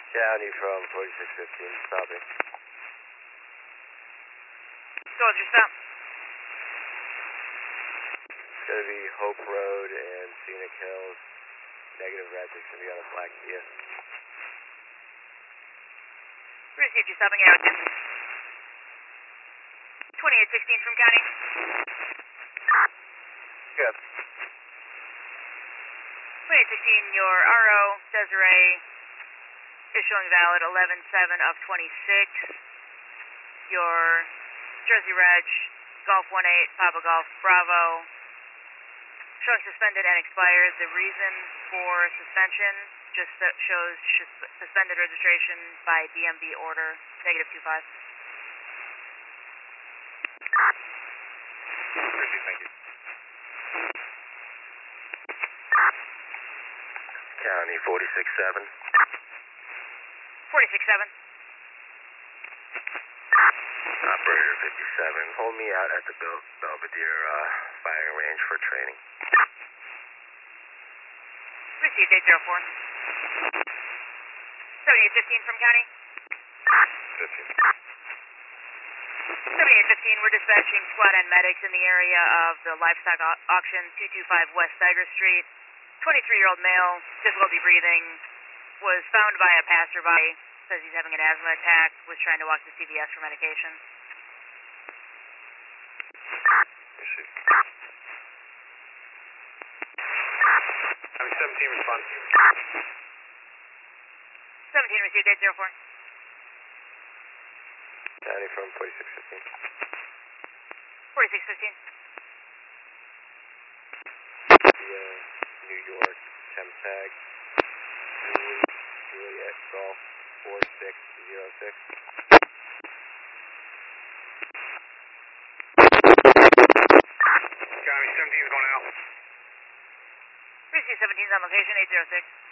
County from 4615, stopping. Soldier, stop. It's going to be Hope Road and Scenic Hills. Negative red, it's going to be on a black Kia. Received you stopping out. 2816 from County. Good. 2816, your RO, Desiree, is showing valid 11-7 of 26. Your Jersey Reg, Golf 18, Papa Golf Bravo, showing suspended and expired. The reason for suspension just shows suspended registration by DMV order, -25. Thank you. County 46-7. 46-7. Operator 57. Hold me out at the Belvedere firing range for training. Received 804. 7815 from County. 15. 7815, we're dispatching squad and medics in the area of the livestock auction, 225 West Steiger Street. 23-year-old male, difficulty breathing, was found by a passerby, says he's having an asthma attack, was trying to walk to CVS for medication. Having 17 respond. 17 received 804. County from 4615. 4615. New York, Temtag, Juliet Golf 4606. County 17 is going out. Received 17's on location, 806.